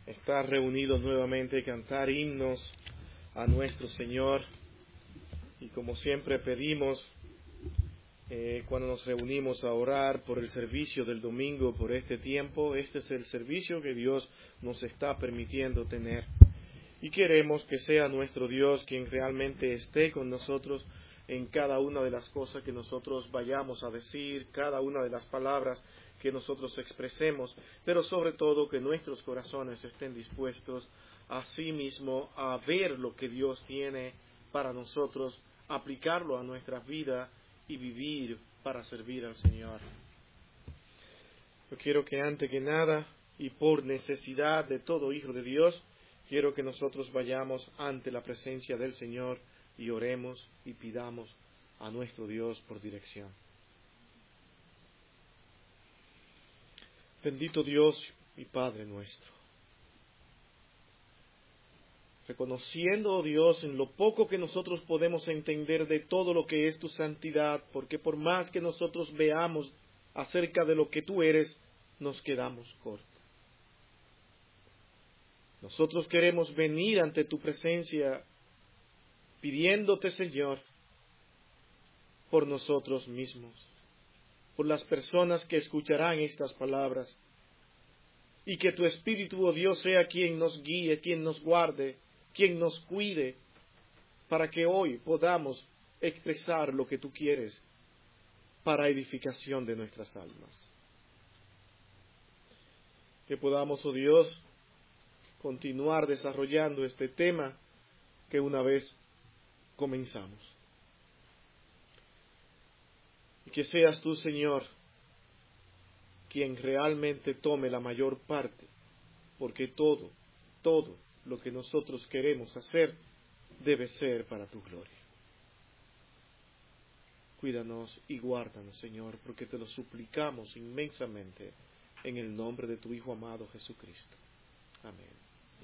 estar reunidos nuevamente, cantar himnos a nuestro Señor. Y como siempre pedimos, cuando nos reunimos a orar por el servicio del domingo, por este tiempo, este es el servicio que Dios nos está permitiendo tener. Y queremos que sea nuestro Dios quien realmente esté con nosotros en cada una de las cosas que nosotros vayamos a decir, cada una de las palabras que nosotros expresemos, pero sobre todo que nuestros corazones estén dispuestos a sí mismo a ver lo que Dios tiene para nosotros, aplicarlo a nuestra vida y vivir para servir al Señor. Yo quiero que antes que nada, y por necesidad de todo hijo de Dios, quiero que nosotros vayamos ante la presencia del Señor y oremos y pidamos a nuestro Dios por dirección. Bendito Dios y Padre nuestro, reconociendo, oh Dios, en lo poco que nosotros podemos entender de todo lo que es tu santidad, porque por más que nosotros veamos acerca de lo que tú eres, nos quedamos cortos. Nosotros queremos venir ante tu presencia pidiéndote, Señor, por nosotros mismos, por las personas que escucharán estas palabras, y que tu Espíritu, oh Dios, sea quien nos guíe, quien nos guarde, quien nos cuide, para que hoy podamos expresar lo que tú quieres para edificación de nuestras almas. Que podamos, oh Dios, continuar desarrollando este tema que una vez comenzamos. Y que seas tú, Señor, quien realmente tome la mayor parte, porque todo lo que nosotros queremos hacer debe ser para tu gloria. Cuídanos y guárdanos, Señor, porque te lo suplicamos inmensamente en el nombre de tu Hijo amado Jesucristo. Amén.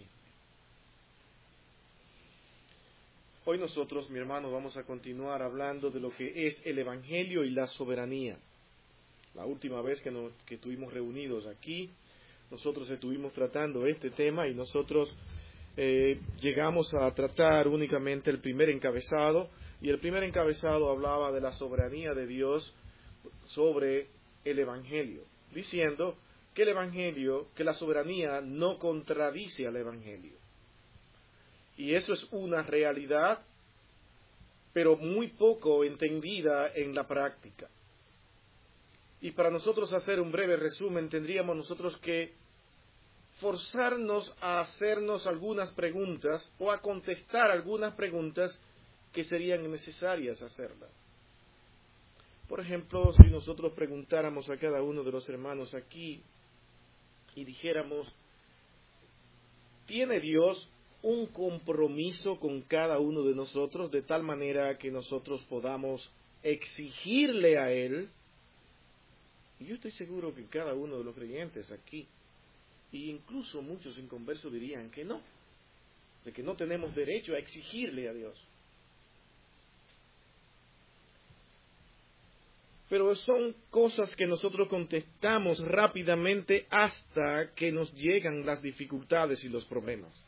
Hoy nosotros, mi hermano, vamos a continuar hablando de lo que es el Evangelio y la soberanía. La última vez que estuvimos reunidos aquí, nosotros estuvimos tratando este tema y nosotros llegamos a tratar únicamente el primer encabezado, y el primer encabezado hablaba de la soberanía de Dios sobre el Evangelio, diciendo que el Evangelio, que la soberanía no contradice al Evangelio. Y eso es una realidad, pero muy poco entendida en la práctica. Y para nosotros hacer un breve resumen, tendríamos nosotros que forzarnos a hacernos algunas preguntas o a contestar algunas preguntas que serían necesarias hacerlas. Por ejemplo, si nosotros preguntáramos a cada uno de los hermanos aquí y dijéramos, ¿tiene Dios un compromiso con cada uno de nosotros de tal manera que nosotros podamos exigirle a Él? Y yo estoy seguro que cada uno de los creyentes aquí, e incluso muchos inconversos dirían que no, de que no tenemos derecho a exigirle a Dios. Pero son cosas que nosotros contestamos rápidamente hasta que nos llegan las dificultades y los problemas.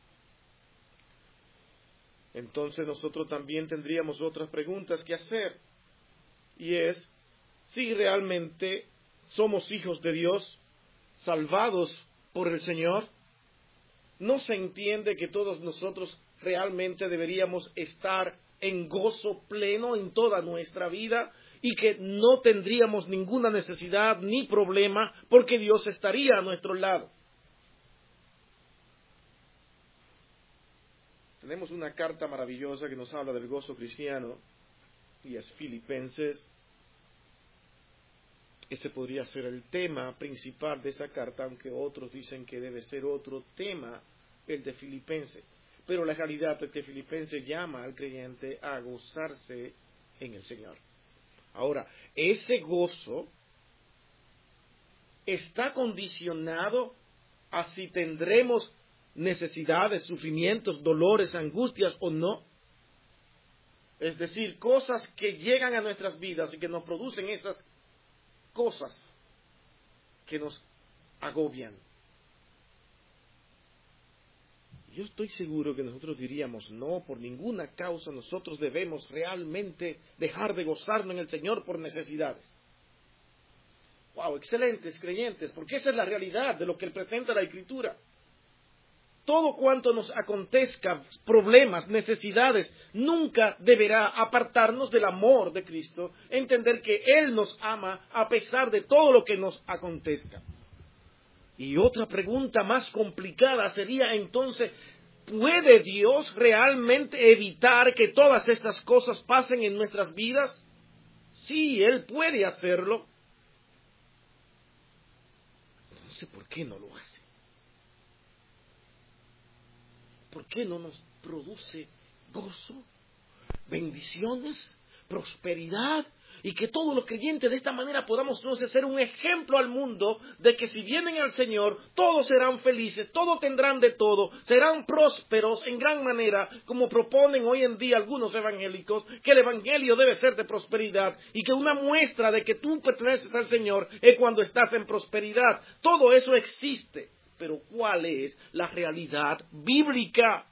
Entonces nosotros también tendríamos otras preguntas que hacer, y es si realmente somos hijos de Dios, salvados por el Señor. ¿No se entiende que todos nosotros realmente deberíamos estar en gozo pleno en toda nuestra vida y que no tendríamos ninguna necesidad ni problema porque Dios estaría a nuestro lado? Tenemos una carta maravillosa que nos habla del gozo cristiano, y es Filipenses. Ese podría ser el tema principal de esa carta, aunque otros dicen que debe ser otro tema, el de Filipenses. Pero la realidad es que Filipenses llama al creyente a gozarse en el Señor. Ahora, ese gozo está condicionado a si tendremos necesidades, sufrimientos, dolores, angustias o no. Es decir, cosas que llegan a nuestras vidas y que nos producen esas cosas que nos agobian. Yo estoy seguro que nosotros diríamos, no, por ninguna causa nosotros debemos realmente dejar de gozarnos en el Señor por necesidades. ¡Wow! Excelentes creyentes, porque esa es la realidad de lo que presenta la Escritura. Todo cuanto nos acontezca, problemas, necesidades, nunca deberá apartarnos del amor de Cristo, entender que Él nos ama a pesar de todo lo que nos acontezca. Y otra pregunta más complicada sería entonces, ¿puede Dios realmente evitar que todas estas cosas pasen en nuestras vidas? Sí, Él puede hacerlo. Entonces, ¿por qué no lo hace? ¿Por qué no nos produce gozo, bendiciones, prosperidad? Y que todos los creyentes de esta manera podamos entonces ser un ejemplo al mundo de que si vienen al Señor, todos serán felices, todos tendrán de todo, serán prósperos en gran manera, como proponen hoy en día algunos evangélicos, que el evangelio debe ser de prosperidad y que una muestra de que tú perteneces al Señor es cuando estás en prosperidad. Todo eso existe, pero ¿cuál es la realidad bíblica?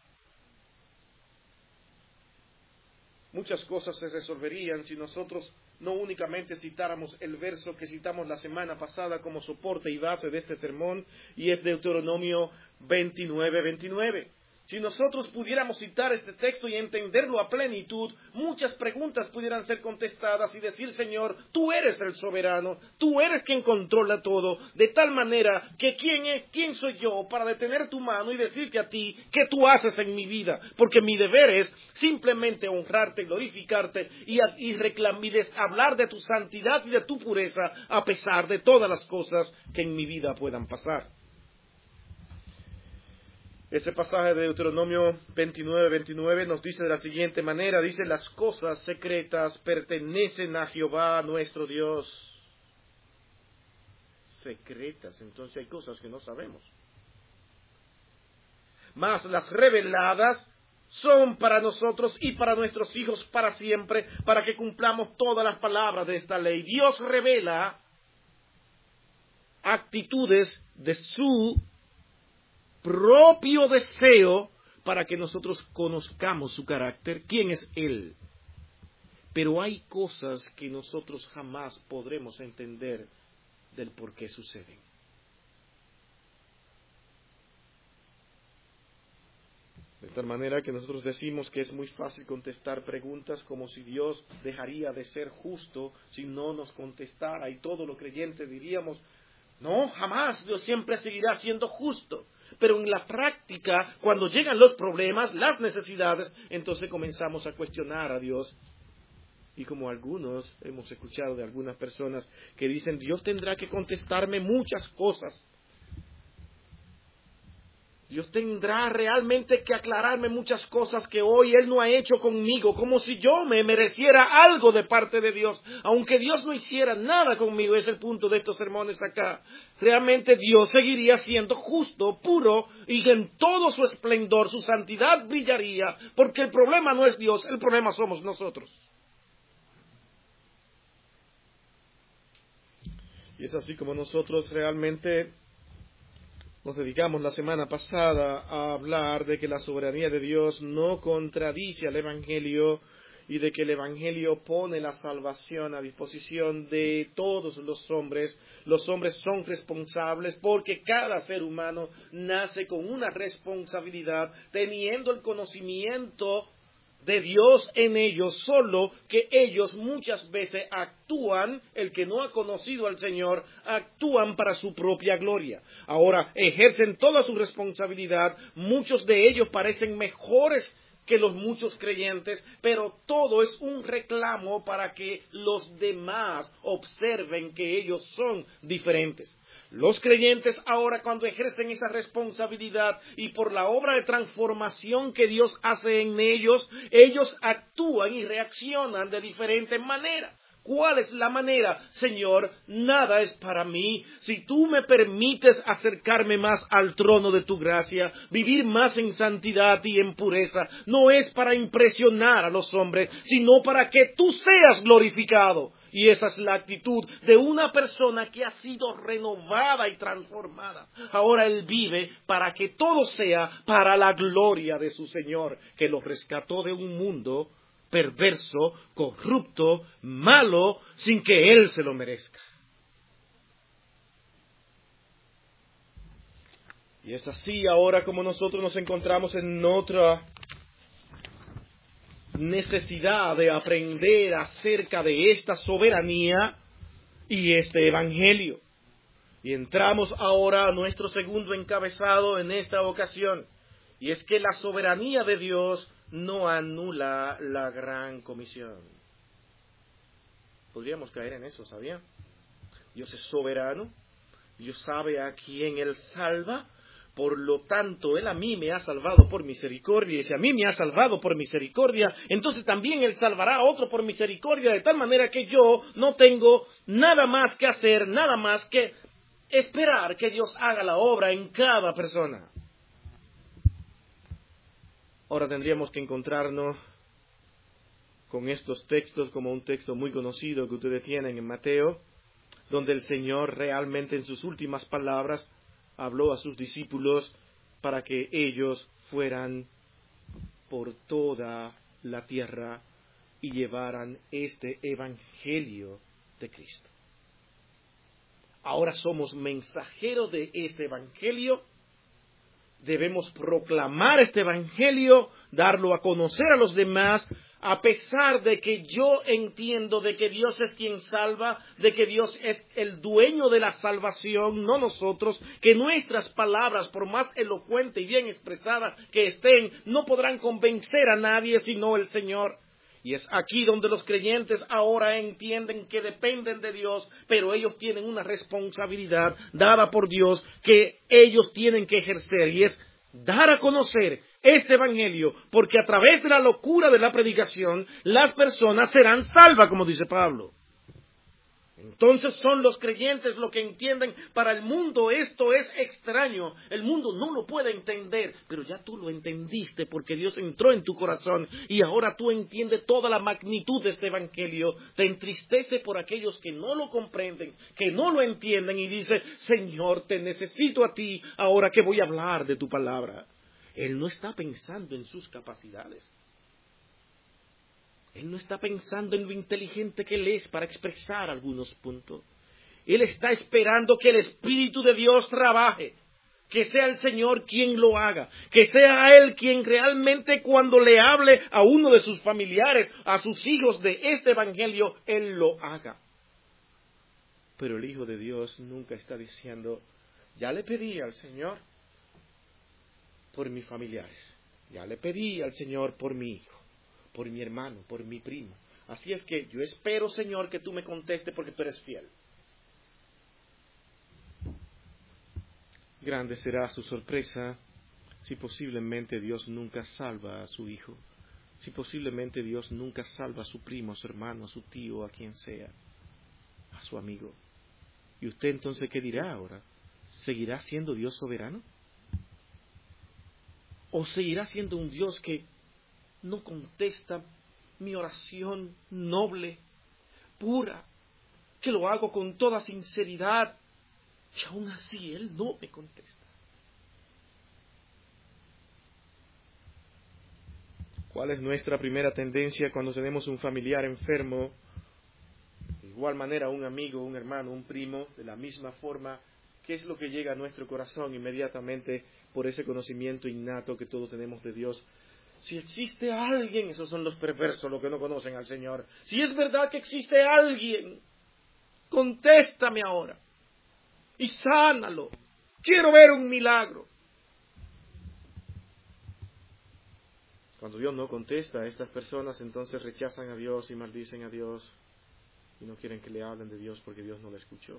Muchas cosas se resolverían si nosotros no únicamente citáramos el verso que citamos la semana pasada como soporte y base de este sermón, y es Deuteronomio 29:29. Si nosotros pudiéramos citar este texto y entenderlo a plenitud, muchas preguntas pudieran ser contestadas y decir, Señor, tú eres el soberano, tú eres quien controla todo, de tal manera que ¿quién soy yo para detener tu mano y decirte a ti qué tú haces en mi vida? Porque mi deber es simplemente honrarte, glorificarte y hablar de tu santidad y de tu pureza a pesar de todas las cosas que en mi vida puedan pasar. Ese pasaje de Deuteronomio 29:29 nos dice de la siguiente manera, dice, las cosas secretas pertenecen a Jehová nuestro Dios. Secretas, entonces hay cosas que no sabemos. Mas las reveladas son para nosotros y para nuestros hijos para siempre, para que cumplamos todas las palabras de esta ley. Dios revela actitudes de su propio deseo para que nosotros conozcamos su carácter, quién es Él. Pero hay cosas que nosotros jamás podremos entender del por qué suceden. De tal manera que nosotros decimos que es muy fácil contestar preguntas como si Dios dejaría de ser justo si no nos contestara, y todos los creyentes diríamos, no, jamás, Dios siempre seguirá siendo justo. Pero en la práctica, cuando llegan los problemas, las necesidades, entonces comenzamos a cuestionar a Dios. Y como algunos, hemos escuchado de algunas personas que dicen, Dios tendrá que contestarme muchas cosas. Dios tendrá realmente que aclararme muchas cosas que hoy Él no ha hecho conmigo, como si yo me mereciera algo de parte de Dios, aunque Dios no hiciera nada conmigo. Es el punto de estos sermones acá. Realmente Dios seguiría siendo justo, puro, y en todo su esplendor, su santidad brillaría, porque el problema no es Dios, el problema somos nosotros. Y es así como nosotros realmente nos dedicamos la semana pasada a hablar de que la soberanía de Dios no contradice al Evangelio y de que el Evangelio pone la salvación a disposición de todos los hombres. Los hombres son responsables porque cada ser humano nace con una responsabilidad, teniendo el conocimiento de Dios en ellos, solo que ellos muchas veces actúan, el que no ha conocido al Señor, actúan para su propia gloria. Ahora, ejercen toda su responsabilidad, muchos de ellos parecen mejores que los muchos creyentes, pero todo es un reclamo para que los demás observen que ellos son diferentes. Los creyentes ahora, cuando ejercen esa responsabilidad y por la obra de transformación que Dios hace en ellos, ellos actúan y reaccionan de diferentes maneras. ¿Cuál es la manera? Señor, nada es para mí. Si tú me permites acercarme más al trono de tu gracia, vivir más en santidad y en pureza, no es para impresionar a los hombres, sino para que tú seas glorificado. Y esa es la actitud de una persona que ha sido renovada y transformada. Ahora él vive para que todo sea para la gloria de su Señor, que lo rescató de un mundo perverso, corrupto, malo, sin que él se lo merezca. Y es así ahora como nosotros nos encontramos en otra necesidad de aprender acerca de esta soberanía y este evangelio. Y entramos ahora a nuestro segundo encabezado en esta ocasión. Y es que la soberanía de Dios no anula la gran comisión. Podríamos caer en eso, ¿sabía? Dios es soberano. Dios sabe a quién Él salva. Por lo tanto, Él a mí me ha salvado por misericordia, y si a mí me ha salvado por misericordia, entonces también Él salvará a otro por misericordia, de tal manera que yo no tengo nada más que hacer, nada más que esperar que Dios haga la obra en cada persona. Ahora tendríamos que encontrarnos con estos textos como un texto muy conocido que ustedes tienen en Mateo, donde el Señor realmente en sus últimas palabras habló a sus discípulos para que ellos fueran por toda la tierra y llevaran este evangelio de Cristo. Ahora somos mensajeros de este evangelio. Debemos proclamar este evangelio, darlo a conocer a los demás, a pesar de que yo entiendo de que Dios es quien salva, de que Dios es el dueño de la salvación, no nosotros, que nuestras palabras, por más elocuentes y bien expresadas que estén, no podrán convencer a nadie sino el Señor. Y es aquí donde los creyentes ahora entienden que dependen de Dios, pero ellos tienen una responsabilidad dada por Dios que ellos tienen que ejercer, y es dar a conocer este evangelio, porque a través de la locura de la predicación, las personas serán salvas, como dice Pablo. Entonces son los creyentes los que entienden. Para el mundo esto es extraño. El mundo no lo puede entender, pero ya tú lo entendiste porque Dios entró en tu corazón y ahora tú entiendes toda la magnitud de este evangelio. Te entristece por aquellos que no lo comprenden, que no lo entienden y dice: Señor, te necesito a ti ahora que voy a hablar de tu palabra. Él no está pensando en sus capacidades. Él no está pensando en lo inteligente que Él es para expresar algunos puntos. Él está esperando que el Espíritu de Dios trabaje, que sea el Señor quien lo haga, que sea Él quien realmente cuando le hable a uno de sus familiares, a sus hijos de este Evangelio, Él lo haga. Pero el Hijo de Dios nunca está diciendo: ya le pedí al Señor por mis familiares, ya le pedí al Señor por mi hijo, por mi hermano, por mi primo. Así es que yo espero, Señor, que tú me contestes porque tú eres fiel. Grande será su sorpresa si posiblemente Dios nunca salva a su hijo, si posiblemente Dios nunca salva a su primo, a su hermano, a su tío, a quien sea, a su amigo. ¿Y usted entonces qué dirá ahora? ¿Seguirá siendo Dios soberano? ¿O seguirá siendo un Dios que no contesta mi oración noble, pura, que lo hago con toda sinceridad, y aún así Él no me contesta? ¿Cuál es nuestra primera tendencia cuando tenemos un familiar enfermo? De igual manera, un amigo, un hermano, un primo, de la misma forma, ¿qué es lo que llega a nuestro corazón inmediatamente por ese conocimiento innato que todos tenemos de Dios? Si existe alguien, esos son los perversos, los que no conocen al Señor. Si es verdad que existe alguien, contéstame ahora y sánalo. Quiero ver un milagro. Cuando Dios no contesta a estas personas, entonces rechazan a Dios y maldicen a Dios y no quieren que le hablen de Dios porque Dios no le escuchó.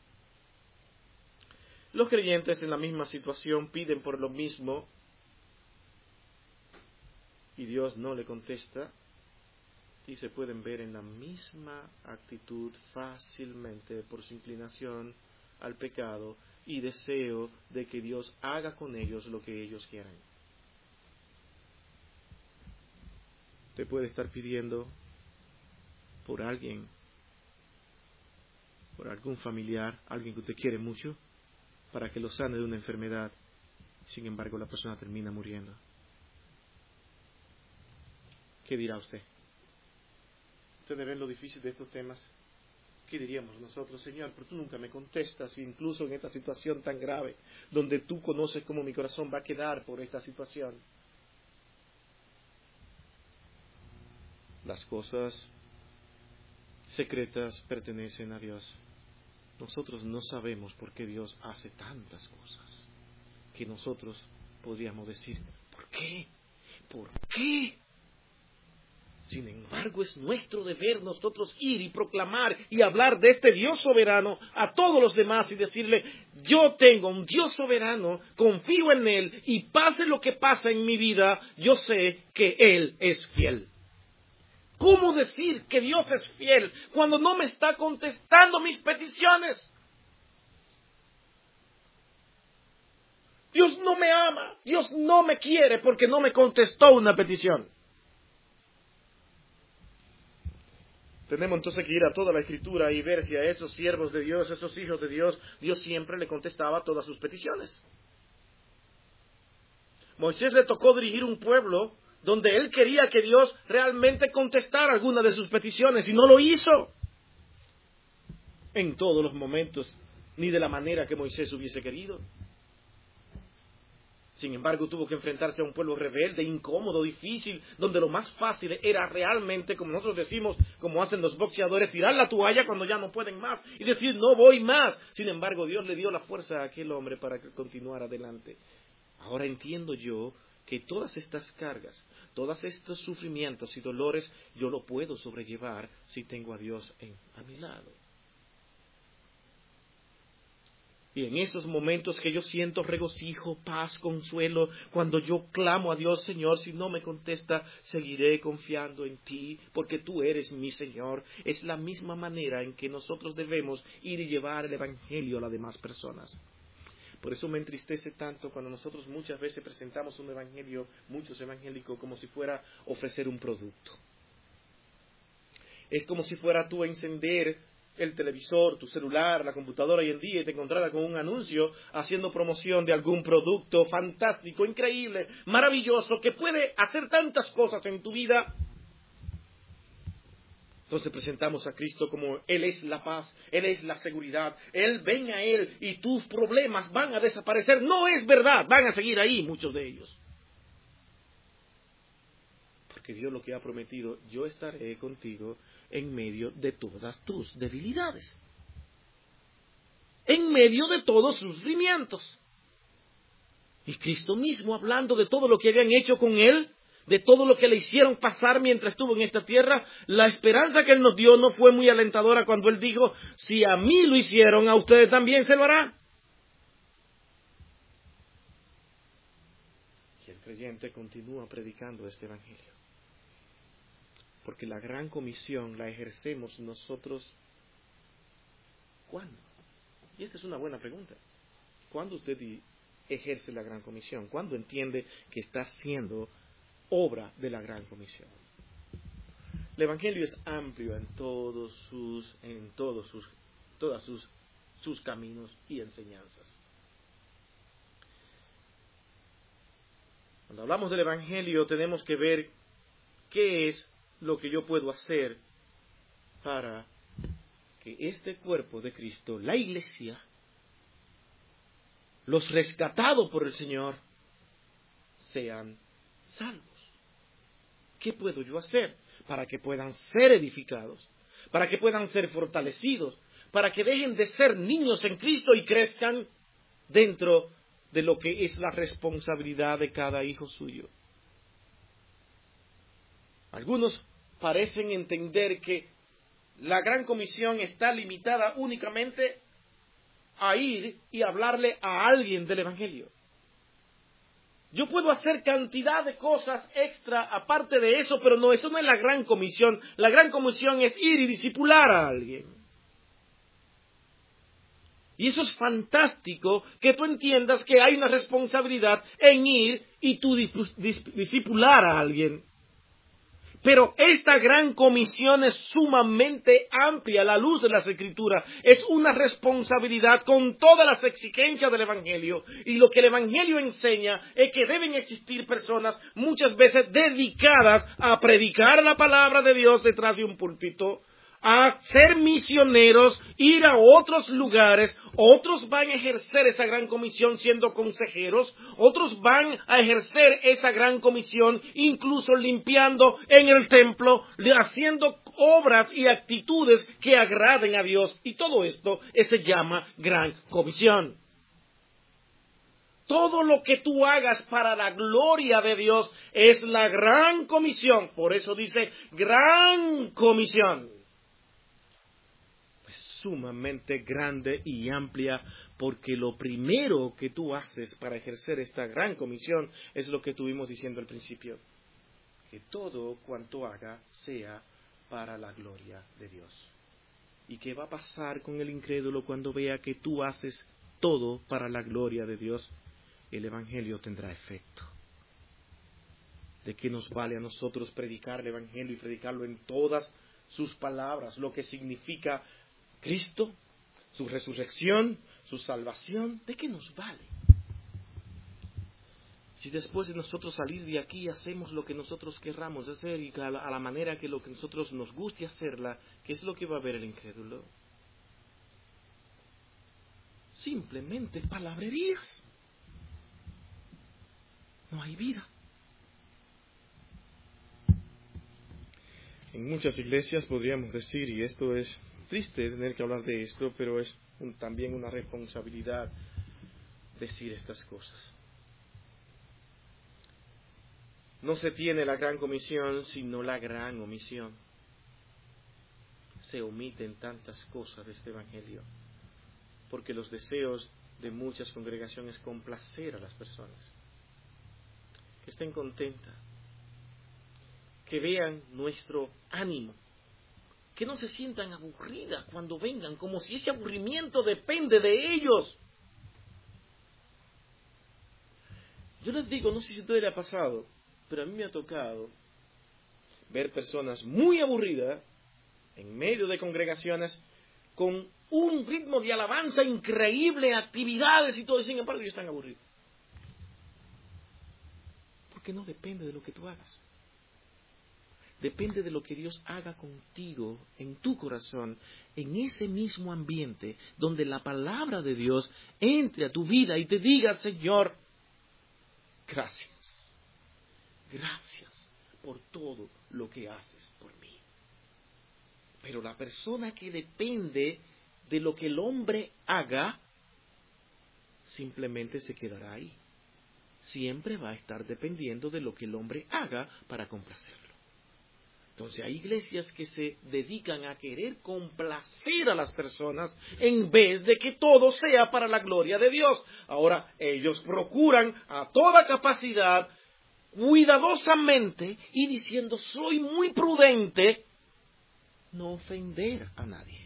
Los creyentes en la misma situación piden por lo mismo y Dios no le contesta, y se pueden ver en la misma actitud fácilmente por su inclinación al pecado y deseo de que Dios haga con ellos lo que ellos quieran. Usted puede estar pidiendo por alguien por algún familiar, alguien que usted quiere mucho, para que lo sane de una enfermedad. Sin embargo, la persona termina muriendo. ¿Qué dirá usted? ¿Ustedes ven lo difícil de estos temas? ¿Qué diríamos nosotros? Señor, pero tú nunca me contestas, incluso en esta situación tan grave, donde tú conoces cómo mi corazón va a quedar por esta situación. Las cosas secretas pertenecen a Dios. Nosotros no sabemos por qué Dios hace tantas cosas que nosotros podríamos decir, ¿por qué? ¿Por qué? Sin embargo, es nuestro deber nosotros ir y proclamar y hablar de este Dios soberano a todos los demás y decirle, yo tengo un Dios soberano, confío en Él y pase lo que pase en mi vida, yo sé que Él es fiel. ¿Cómo decir que Dios es fiel cuando no me está contestando mis peticiones? Dios no me ama, Dios no me quiere porque no me contestó una petición. Tenemos entonces que ir a toda la Escritura y ver si a esos siervos de Dios, esos hijos de Dios, Dios siempre le contestaba todas sus peticiones. Moisés le tocó dirigir un pueblo donde él quería que Dios realmente contestara alguna de sus peticiones y no lo hizo en todos los momentos, ni de la manera que Moisés hubiese querido. Sin embargo, tuvo que enfrentarse a un pueblo rebelde, incómodo, difícil, donde lo más fácil era realmente, como nosotros decimos, como hacen los boxeadores, tirar la toalla cuando ya no pueden más y decir, no voy más. Sin embargo, Dios le dio la fuerza a aquel hombre para que continuara adelante. Ahora entiendo yo que todas estas cargas, todos estos sufrimientos y dolores, yo lo puedo sobrellevar si tengo a Dios a mi lado. Y en esos momentos que yo siento regocijo, paz, consuelo, cuando yo clamo a Dios, Señor, si no me contesta, seguiré confiando en ti, porque tú eres mi Señor. Es la misma manera en que nosotros debemos ir y llevar el Evangelio a las demás personas. Por eso me entristece tanto cuando nosotros muchas veces presentamos un evangelio, muchos evangélicos, como si fuera ofrecer un producto. Es como si fuera tú a encender el televisor, tu celular, la computadora hoy en día y te encontrara con un anuncio haciendo promoción de algún producto fantástico, increíble, maravilloso, que puede hacer tantas cosas en tu vida. Entonces presentamos a Cristo como Él es la paz, Él es la seguridad, Él ven a Él y tus problemas van a desaparecer. No es verdad, van a seguir ahí muchos de ellos. Porque Dios lo que ha prometido, yo estaré contigo en medio de todas tus debilidades, en medio de todos sus sufrimientos. Y Cristo mismo, hablando de todo lo que habían hecho con Él, de todo lo que le hicieron pasar mientras estuvo en esta tierra, la esperanza que Él nos dio no fue muy alentadora cuando Él dijo, si a mí lo hicieron, a ustedes también se lo hará. Y el creyente continúa predicando este evangelio. Porque la gran comisión la ejercemos nosotros, ¿cuándo? Y esta es una buena pregunta. ¿Cuándo usted ejerce la gran comisión? ¿Cuándo entiende que está haciendo obra de la gran comisión? El evangelio es amplio en todos sus caminos y enseñanzas. Cuando hablamos del evangelio tenemos que ver qué es lo que yo puedo hacer para que este cuerpo de Cristo, la iglesia, los rescatados por el Señor, sean salvos. ¿Qué puedo yo hacer para que puedan ser edificados, para que puedan ser fortalecidos, para que dejen de ser niños en Cristo y crezcan dentro de lo que es la responsabilidad de cada hijo suyo? Algunos parecen entender que la gran comisión está limitada únicamente a ir y hablarle a alguien del evangelio. Yo puedo hacer cantidad de cosas extra aparte de eso, pero no, eso no es la gran comisión. La gran comisión es ir y discipular a alguien. Y eso es fantástico, que tú entiendas que hay una responsabilidad en ir y tú discipular a alguien. Pero esta gran comisión es sumamente amplia a la luz de las Escrituras. Es una responsabilidad con todas las exigencias del Evangelio. Y lo que el Evangelio enseña es que deben existir personas muchas veces dedicadas a predicar la palabra de Dios detrás de un púlpito, a ser misioneros, ir a otros lugares. Otros van a ejercer esa gran comisión siendo consejeros, otros van a ejercer esa gran comisión incluso limpiando en el templo, haciendo obras y actitudes que agraden a Dios. Y todo esto se llama gran comisión. Todo lo que tú hagas para la gloria de Dios es la gran comisión. Por eso dice gran comisión. Sumamente grande y amplia, porque lo primero que tú haces para ejercer esta gran comisión es lo que estuvimos diciendo al principio, que todo cuanto haga sea para la gloria de Dios. ¿Y qué va a pasar con el incrédulo cuando vea que tú haces todo para la gloria de Dios? El Evangelio tendrá efecto. ¿De qué nos vale a nosotros predicar el Evangelio y predicarlo en todas sus palabras? Lo que significa Cristo, su resurrección, su salvación, ¿de qué nos vale? Si después de nosotros salir de aquí hacemos lo que nosotros querramos hacer y a la manera que lo que nosotros nos guste hacerla, ¿qué es lo que va a ver el incrédulo? Simplemente palabrerías. No hay vida. En muchas iglesias podríamos decir, y esto es triste tener que hablar de esto, pero es también una responsabilidad decir estas cosas. No se tiene la gran comisión, sino la gran omisión. Se omiten tantas cosas de este Evangelio, porque los deseos de muchas congregaciones es complacer a las personas, que estén contentas, que vean nuestro ánimo, que no se sientan aburridas cuando vengan, como si ese aburrimiento depende de ellos. Yo les digo, no sé si a ustedes les ha pasado, pero a mí me ha tocado ver personas muy aburridas en medio de congregaciones con un ritmo de alabanza increíble, actividades y todo, y sin embargo ellos están aburridos. Porque no depende de lo que tú hagas. Depende de lo que Dios haga contigo, en tu corazón, en ese mismo ambiente, donde la palabra de Dios entre a tu vida y te diga, Señor, gracias, gracias por todo lo que haces por mí. Pero la persona que depende de lo que el hombre haga, simplemente se quedará ahí. Siempre va a estar dependiendo de lo que el hombre haga para complacerlo. Entonces hay iglesias que se dedican a querer complacer a las personas en vez de que todo sea para la gloria de Dios. Ahora ellos procuran a toda capacidad, cuidadosamente y diciendo soy muy prudente, no ofender a nadie.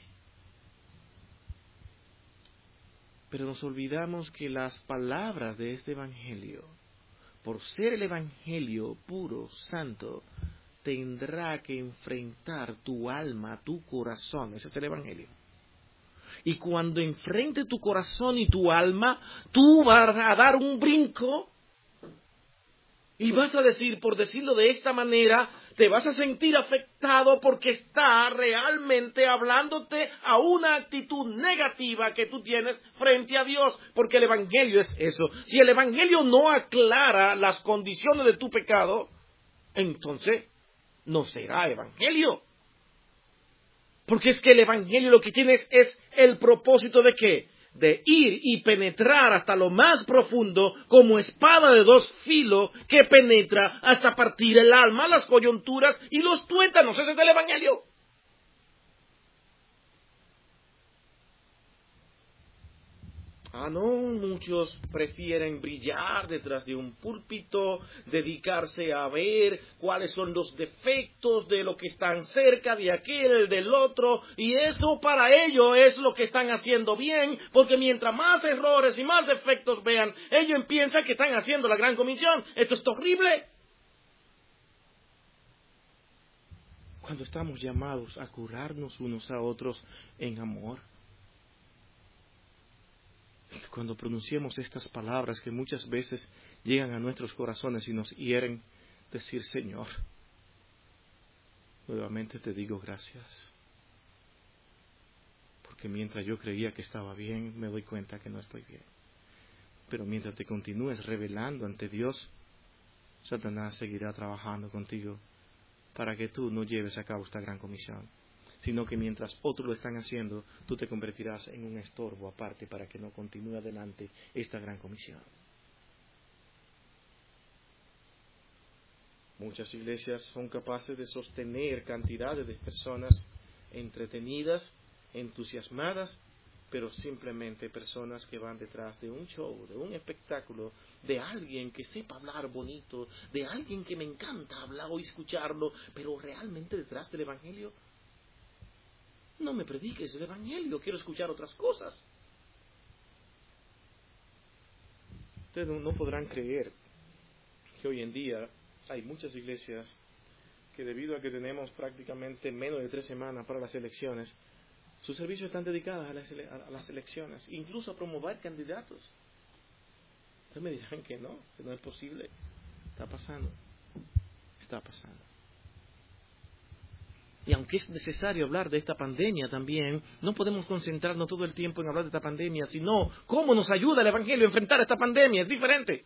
Pero nos olvidamos que las palabras de este Evangelio, por ser el Evangelio puro, santo, tendrá que enfrentar tu alma, tu corazón. Ese es el Evangelio. Y cuando enfrente tu corazón y tu alma, tú vas a dar un brinco y vas a decir, por decirlo de esta manera, te vas a sentir afectado porque está realmente hablándote a una actitud negativa que tú tienes frente a Dios, porque el Evangelio es eso. Si el Evangelio no aclara las condiciones de tu pecado, entonces no será Evangelio. Porque es que el Evangelio lo que tiene es el propósito de ¿qué? De ir y penetrar hasta lo más profundo como espada de dos filos que penetra hasta partir el alma, las coyunturas y los tuétanos. Ese es el Evangelio. No, muchos prefieren brillar detrás de un púlpito, dedicarse a ver cuáles son los defectos de lo que están cerca, de aquel, del otro, y eso para ellos es lo que están haciendo bien, porque mientras más errores y más defectos vean, ellos piensan que están haciendo la gran comisión. Esto es horrible. cuando estamos llamados a curarnos unos a otros en amor. Cuando pronunciemos estas palabras que muchas veces llegan a nuestros corazones y nos hieren, decir: Señor, nuevamente te digo gracias. Porque mientras yo creía que estaba bien, me doy cuenta que no estoy bien. Pero mientras te continúes revelando ante Dios, Satanás seguirá trabajando contigo para que tú no lleves a cabo esta gran comisión, sino que mientras otros lo están haciendo, tú te convertirás en un estorbo aparte para que no continúe adelante esta gran comisión. Muchas iglesias son capaces de sostener cantidades de personas entretenidas, entusiasmadas, pero simplemente personas que van detrás de un show, de un espectáculo, de alguien que sepa hablar bonito, de alguien que me encanta hablar o escucharlo, pero realmente detrás del Evangelio, no me prediques el Evangelio, quiero escuchar otras cosas. Ustedes no podrán creer que hoy en día hay muchas iglesias que, debido a que tenemos prácticamente menos de 3 semanas para las elecciones, sus servicios están dedicados a las elecciones, incluso a promover candidatos. Ustedes me dirán que no es posible. Está pasando. Y aunque es necesario hablar de esta pandemia también, no podemos concentrarnos todo el tiempo en hablar de esta pandemia, sino cómo nos ayuda el Evangelio a enfrentar esta pandemia. Es diferente.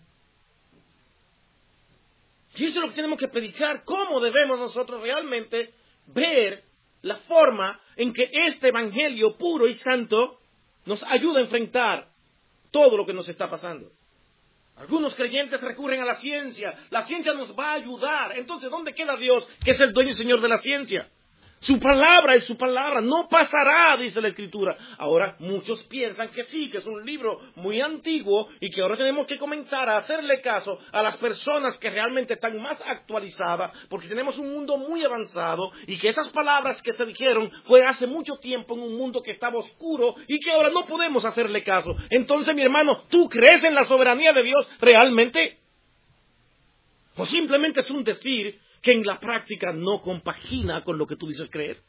Y eso es lo que tenemos que predicar, cómo debemos nosotros realmente ver la forma en que este Evangelio puro y santo nos ayuda a enfrentar todo lo que nos está pasando. Algunos creyentes recurren a la ciencia nos va a ayudar. Entonces, ¿dónde queda Dios, que es el dueño y señor de la ciencia? Su palabra es su palabra, no pasará, dice la Escritura. Ahora, muchos piensan que sí, que es un libro muy antiguo y que ahora tenemos que comenzar a hacerle caso a las personas que realmente están más actualizadas, porque tenemos un mundo muy avanzado y que esas palabras que se dijeron fue hace mucho tiempo en un mundo que estaba oscuro y que ahora no podemos hacerle caso. Entonces, mi hermano, ¿tú crees en la soberanía de Dios realmente? ¿O simplemente es un decir que en la práctica no compagina con lo que tú dices creer?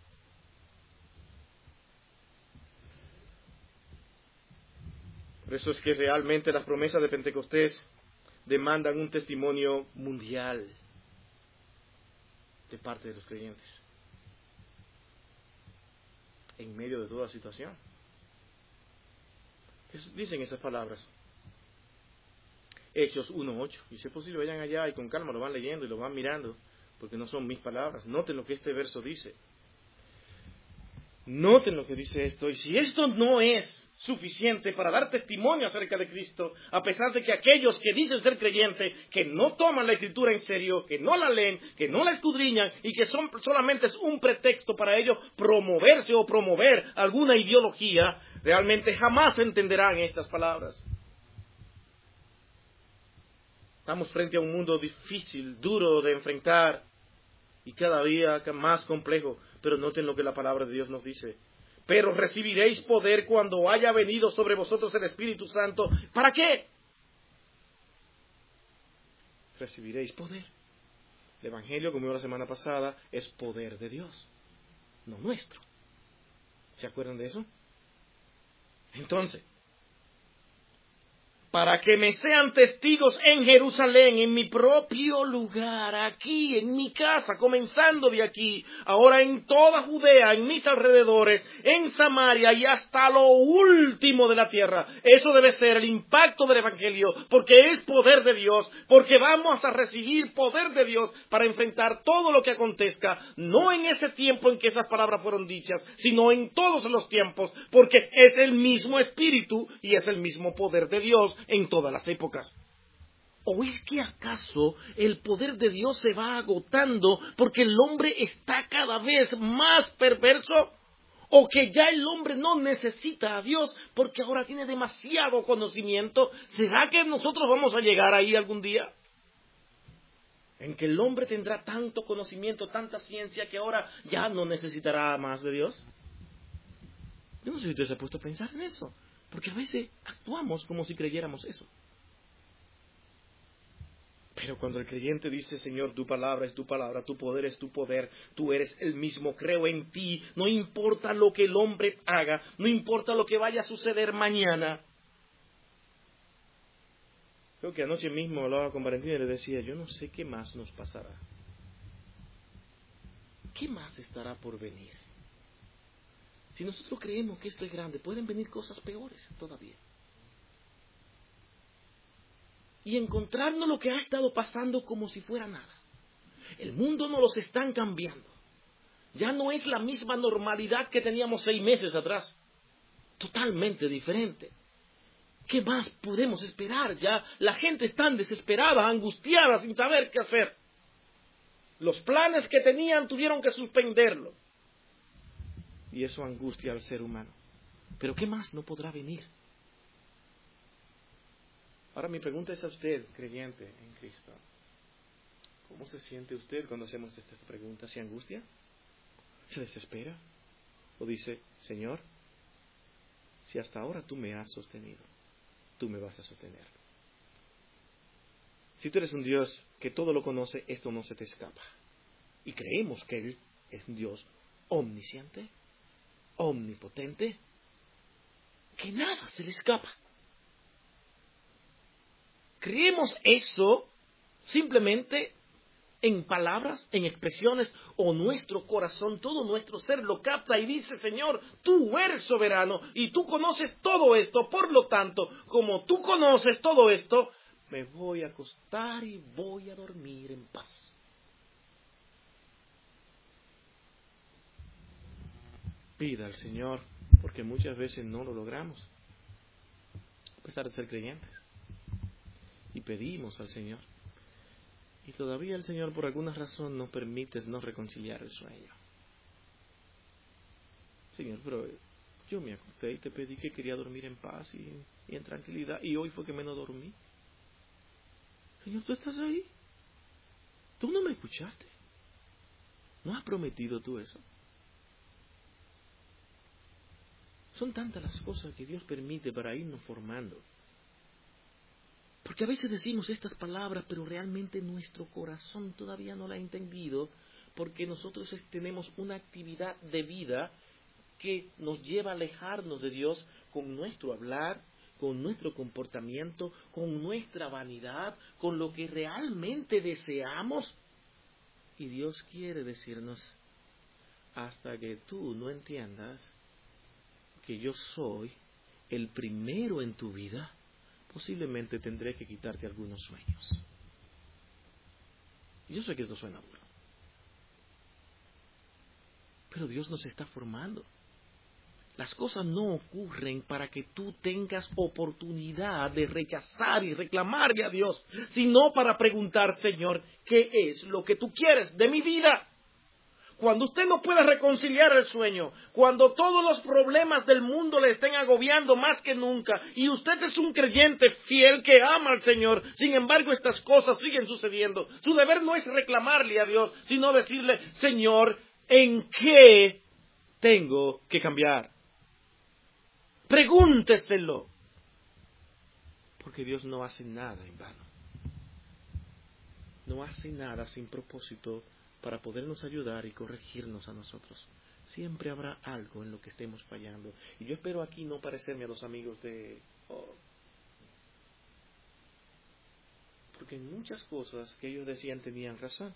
Por eso es que realmente las promesas de Pentecostés demandan un testimonio mundial de parte de los creyentes en medio de toda situación. ¿Qué dicen esas palabras? Hechos 1:8. Y si es posible, vayan allá y con calma lo van leyendo y lo van mirando, porque no son mis palabras. Noten lo que este verso dice. Noten lo que dice esto. Y si esto no es suficiente para dar testimonio acerca de Cristo, a pesar de que aquellos que dicen ser creyentes, que no toman la Escritura en serio, que no la leen, que no la escudriñan y que solamente es un pretexto para ellos promoverse o promover alguna ideología, realmente jamás entenderán estas palabras. Estamos frente a un mundo difícil, duro de enfrentar y cada día más complejo. Pero noten lo que la palabra de Dios nos dice. Pero recibiréis poder cuando haya venido sobre vosotros el Espíritu Santo. ¿Para qué? Recibiréis poder. El Evangelio, como vimos la semana pasada, es poder de Dios, no nuestro. ¿Se acuerdan de eso? Entonces, para que me sean testigos en Jerusalén, en mi propio lugar, aquí, en mi casa, comenzando de aquí, ahora en toda Judea, en mis alrededores, en Samaria y hasta lo último de la tierra. Eso debe ser el impacto del Evangelio, porque es poder de Dios, porque vamos a recibir poder de Dios para enfrentar todo lo que acontezca, no en ese tiempo en que esas palabras fueron dichas, sino en todos los tiempos, porque es el mismo Espíritu y es el mismo poder de Dios en todas las épocas. ¿O es que acaso el poder de Dios se va agotando porque el hombre está cada vez más perverso? ¿O que ya el hombre no necesita a Dios porque ahora tiene demasiado conocimiento? ¿Será que nosotros vamos a llegar ahí algún día? En que el hombre tendrá tanto conocimiento, tanta ciencia, que ahora ya no necesitará más de Dios. Yo no sé si usted se ha puesto a pensar en eso, porque a veces actuamos como si creyéramos eso. Pero cuando el creyente dice, Señor, tu palabra es tu palabra, tu poder es tu poder, tú eres el mismo, creo en ti, no importa lo que el hombre haga, no importa lo que vaya a suceder mañana. Creo que anoche mismo hablaba con Valentina y le decía, yo no sé qué más nos pasará. ¿Qué más estará por venir? Si nosotros creemos que esto es grande, pueden venir cosas peores todavía. Y encontrarnos lo que ha estado pasando como si fuera nada. El mundo nos los están cambiando. Ya no es la misma normalidad que teníamos 6 meses atrás. Totalmente diferente. ¿Qué más podemos esperar? Ya la gente está desesperada, angustiada, sin saber qué hacer. Los planes que tenían tuvieron que suspenderlo. Y eso angustia al ser humano. Pero ¿qué más no podrá venir? Ahora mi pregunta es a usted, creyente en Cristo. ¿Cómo se siente usted cuando hacemos esta pregunta? ¿Se angustia? ¿Se desespera? ¿O dice, Señor, si hasta ahora tú me has sostenido, tú me vas a sostener? Si tú eres un Dios que todo lo conoce, esto no se te escapa. Y creemos que Él es un Dios omnisciente, omnipotente, que nada se le escapa. Creemos eso simplemente en palabras, en expresiones, o nuestro corazón, todo nuestro ser lo capta y dice, Señor, tú eres soberano y tú conoces todo esto, por lo tanto, como tú conoces todo esto, me voy a acostar y voy a dormir en paz. Pida al Señor, porque muchas veces no lo logramos, a pesar de ser creyentes. Y pedimos al Señor. Y todavía el Señor por alguna razón nos permite no reconciliar el sueño. Señor, pero yo me acosté y te pedí que quería dormir en paz y en tranquilidad. Y hoy fue que menos dormí. Señor, ¿tú estás ahí? ¿Tú no me escuchaste? ¿No has prometido tú eso? Son tantas las cosas que Dios permite para irnos formando. Porque a veces decimos estas palabras, pero realmente nuestro corazón todavía no la ha entendido, porque nosotros tenemos una actividad de vida que nos lleva a alejarnos de Dios con nuestro hablar, con nuestro comportamiento, con nuestra vanidad, con lo que realmente deseamos. Y Dios quiere decirnos, hasta que tú no entiendas que yo soy el primero en tu vida, posiblemente tendré que quitarte algunos sueños. Yo sé que esto suena duro, pero Dios nos está formando. Las cosas no ocurren para que tú tengas oportunidad de rechazar y reclamarle a Dios, sino para preguntar, Señor, ¿qué es lo que tú quieres de mi vida? Cuando usted no pueda reconciliar el sueño, cuando todos los problemas del mundo le estén agobiando más que nunca, y usted es un creyente fiel que ama al Señor, sin embargo estas cosas siguen sucediendo, su deber no es reclamarle a Dios, sino decirle, Señor, ¿en qué tengo que cambiar? Pregúnteselo, porque Dios no hace nada en vano, no hace nada sin propósito para podernos ayudar y corregirnos a nosotros. Siempre habrá algo en lo que estemos fallando. Y yo espero aquí no parecerme a los amigos de... porque en muchas cosas que ellos decían tenían razón.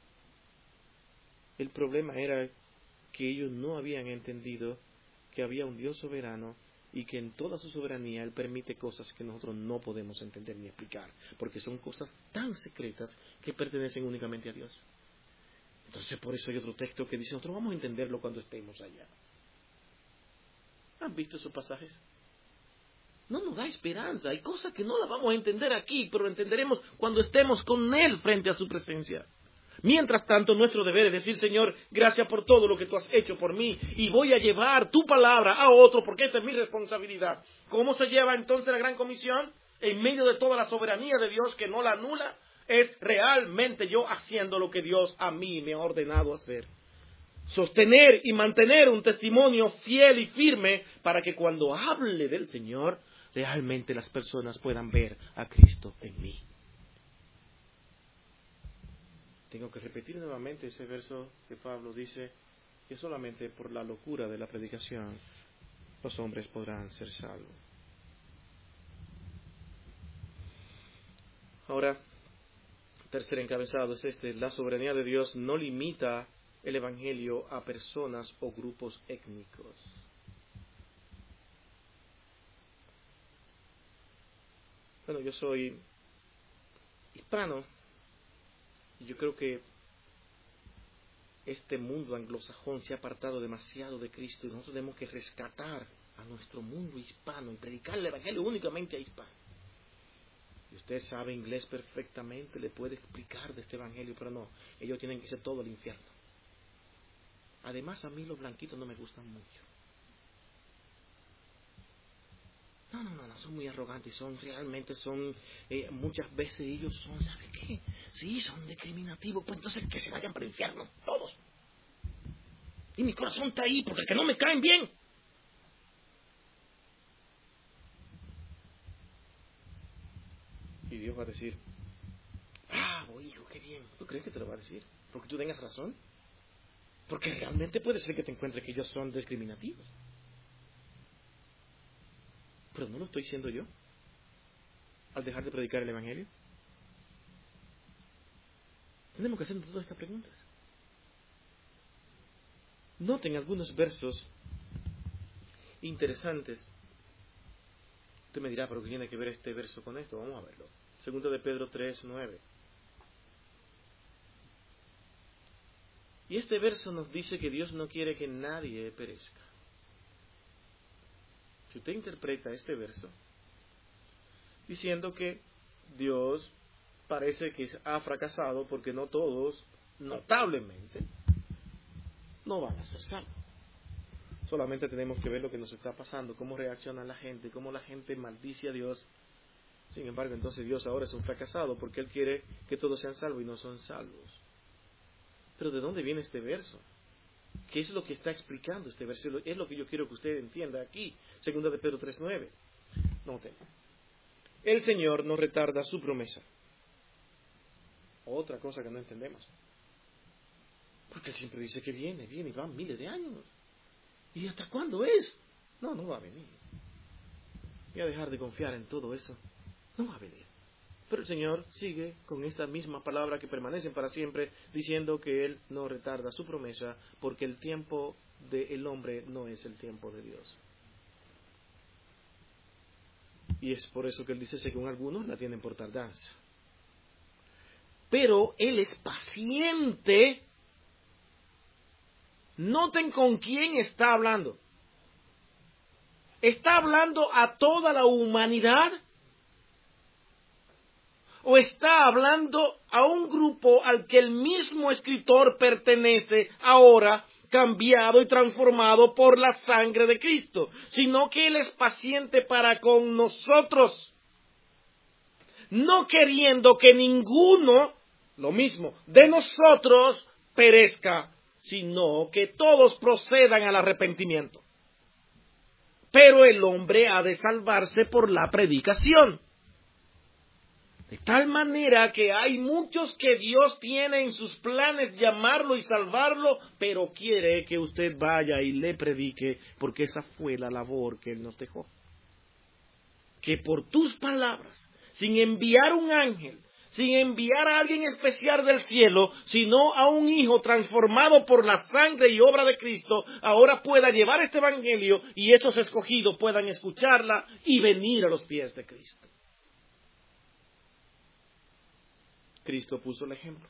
El problema era que ellos no habían entendido que había un Dios soberano y que en toda su soberanía Él permite cosas que nosotros no podemos entender ni explicar, porque son cosas tan secretas que pertenecen únicamente a Dios. Entonces por eso hay otro texto que dice, nosotros vamos a entenderlo cuando estemos allá. ¿Han visto esos pasajes? No nos da esperanza, hay cosas que no las vamos a entender aquí, pero entenderemos cuando estemos con Él frente a su presencia. Mientras tanto, nuestro deber es decir, Señor, gracias por todo lo que tú has hecho por mí, y voy a llevar tu palabra a otro, porque esta es mi responsabilidad. ¿Cómo se lleva entonces la gran comisión? En medio de toda la soberanía de Dios que no la anula, es realmente yo haciendo lo que Dios a mí me ha ordenado hacer. Sostener y mantener un testimonio fiel y firme para que cuando hable del Señor, realmente las personas puedan ver a Cristo en mí. Tengo que repetir nuevamente ese verso que Pablo dice que solamente por la locura de la predicación los hombres podrán ser salvos. Ahora, tercer encabezado es este: la soberanía de Dios no limita el Evangelio a personas o grupos étnicos. Bueno, yo soy hispano y yo creo que este mundo anglosajón se ha apartado demasiado de Cristo y nosotros tenemos que rescatar a nuestro mundo hispano y predicar el Evangelio únicamente a hispanos. Y usted sabe inglés perfectamente, le puede explicar de este Evangelio, pero no, ellos tienen que ser todo el infierno. Además, a mí los blanquitos no me gustan mucho. No, son muy arrogantes, muchas veces ellos son, ¿sabe qué? Sí, son discriminativos, pues entonces que se vayan para el infierno, todos. Y mi corazón está ahí, porque que no me caen bien. Y Dios va a decir, hijo, qué bien. ¿Tú crees que te lo va a decir? Porque tú tengas razón. Porque realmente puede ser que te encuentres que ellos son discriminativos. Pero no lo estoy diciendo yo al dejar de predicar el Evangelio. Tenemos que hacernos todas estas preguntas. Noten algunos versos interesantes. Usted me dirá, ¿pero qué tiene que ver este verso con esto? Vamos a verlo. Segundo de Pedro 3:9. Y este verso nos dice que Dios no quiere que nadie perezca. Si usted interpreta este verso diciendo que Dios parece que ha fracasado porque no todos, notablemente, no van a ser salvos. Solamente tenemos que ver lo que nos está pasando, cómo reacciona la gente, cómo la gente maldice a Dios. Sin embargo, entonces Dios ahora es un fracasado porque Él quiere que todos sean salvos y no son salvos. Pero ¿de dónde viene este verso? ¿Qué es lo que está explicando este verso? Es lo que yo quiero que usted entienda aquí. Segunda de Pedro 3:9. Noten. El Señor no retarda su promesa. Otra cosa que no entendemos. Porque Él siempre dice que viene y van miles de años. ¿Y hasta cuándo es? No va a venir. Voy a dejar de confiar en todo eso. No va a venir. Pero el Señor sigue con esta misma palabra que permanecen para siempre, diciendo que Él no retarda su promesa, porque el tiempo del hombre no es el tiempo de Dios. Y es por eso que Él dice, según algunos la tienen por tardanza. Pero Él es paciente. Noten con quién está hablando. ¿Está hablando a toda la humanidad? ¿O está hablando a un grupo al que el mismo escritor pertenece ahora, cambiado y transformado por la sangre de Cristo? Sino que Él es paciente para con nosotros, no queriendo que ninguno, lo mismo, de nosotros perezca, sino que todos procedan al arrepentimiento. Pero el hombre ha de salvarse por la predicación. De tal manera que hay muchos que Dios tiene en sus planes llamarlo y salvarlo, pero quiere que usted vaya y le predique, porque esa fue la labor que Él nos dejó. Que por tus palabras, sin enviar un ángel, sin enviar a alguien especial del cielo, sino a un hijo transformado por la sangre y obra de Cristo, ahora pueda llevar este evangelio y esos escogidos puedan escucharla y venir a los pies de Cristo. Cristo puso el ejemplo.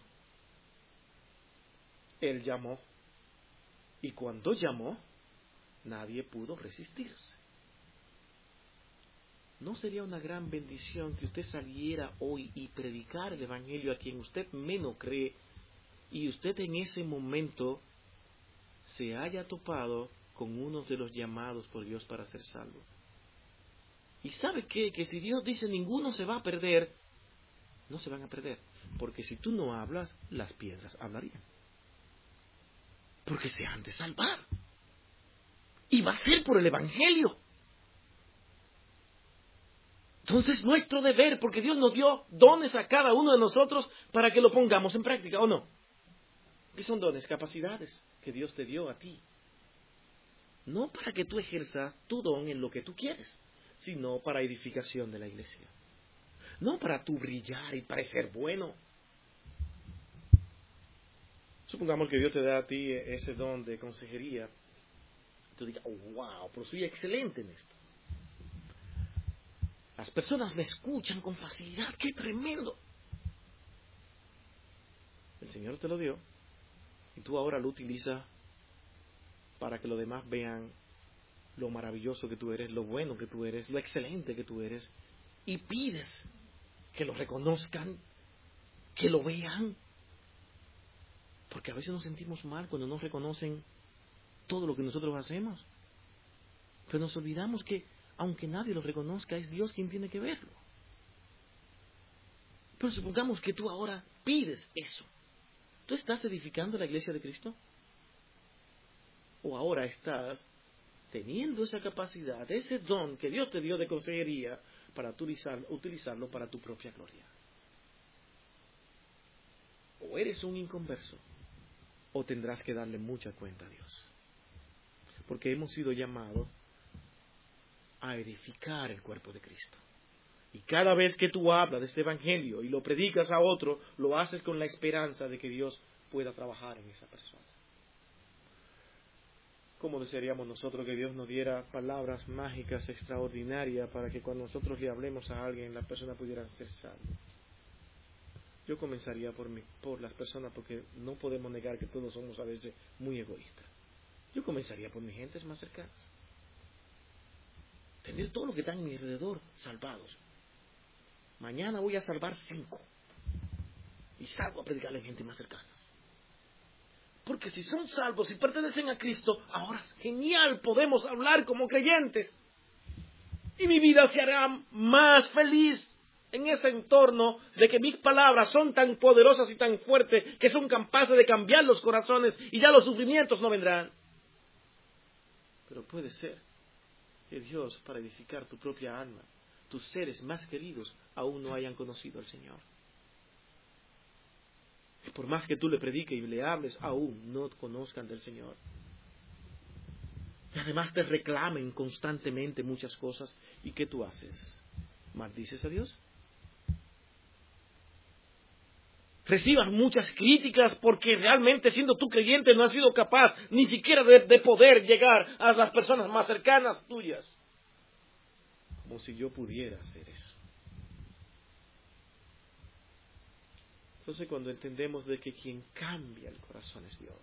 Él llamó. Y cuando llamó, nadie pudo resistirse. ¿No sería una gran bendición que usted saliera hoy y predicar el evangelio a quien usted menos cree y usted en ese momento se haya topado con uno de los llamados por Dios para ser salvo? ¿Y sabe qué? Que si Dios dice ninguno se va a perder, no se van a perder. Porque si tú no hablas, las piedras hablarían. Porque se han de salvar. Y va a ser por el evangelio. Entonces, nuestro deber, porque Dios nos dio dones a cada uno de nosotros para que lo pongamos en práctica, ¿o no? ¿Qué son dones? Capacidades que Dios te dio a ti. No para que tú ejerzas tu don en lo que tú quieres, sino para edificación de la iglesia. No para tú brillar y parecer bueno. Supongamos que Dios te da a ti ese don de consejería. Tú digas, oh, wow, pero soy excelente en esto. Las personas me escuchan con facilidad, ¡qué tremendo! El Señor te lo dio y tú ahora lo utilizas para que los demás vean lo maravilloso que tú eres, lo bueno que tú eres, lo excelente que tú eres, y pides que lo reconozcan, que lo vean, porque a veces nos sentimos mal cuando no reconocen todo lo que nosotros hacemos, pero nos olvidamos que aunque nadie lo reconozca, es Dios quien tiene que verlo. Pero supongamos que tú ahora pides eso. ¿Tú estás edificando la iglesia de Cristo? ¿O ahora estás teniendo esa capacidad, ese don que Dios te dio de consejería para utilizarlo para tu propia gloria? O eres un inconverso, o tendrás que darle mucha cuenta a Dios. Porque hemos sido llamados a edificar el cuerpo de Cristo. Y cada vez que tú hablas de este evangelio y lo predicas a otro, lo haces con la esperanza de que Dios pueda trabajar en esa persona. ¿Cómo desearíamos nosotros que Dios nos diera palabras mágicas, extraordinarias, para que cuando nosotros le hablemos a alguien, la persona pudiera ser salva? Yo comenzaría por las personas, porque no podemos negar que todos somos a veces muy egoístas. Yo comenzaría por mis gentes más cercanas. Tener todo lo que está en mi alrededor salvados. Mañana voy a salvar 5. Y salgo a predicarle a gente más cercana. Porque si son salvos y pertenecen a Cristo, ahora es genial, podemos hablar como creyentes. Y mi vida se hará más feliz en ese entorno de que mis palabras son tan poderosas y tan fuertes que son capaces de cambiar los corazones y ya los sufrimientos no vendrán. Pero puede ser que Dios, para edificar tu propia alma, tus seres más queridos, aún no hayan conocido al Señor. Y por más que tú le prediques y le hables, aún no conozcan del Señor. Y además te reclamen constantemente muchas cosas. ¿Y qué tú haces? ¿Maldices a Dios? Recibas muchas críticas porque realmente siendo tú creyente no has sido capaz ni siquiera de poder llegar a las personas más cercanas tuyas. Como si yo pudiera hacer eso. Entonces cuando entendemos de que quien cambia el corazón es Dios,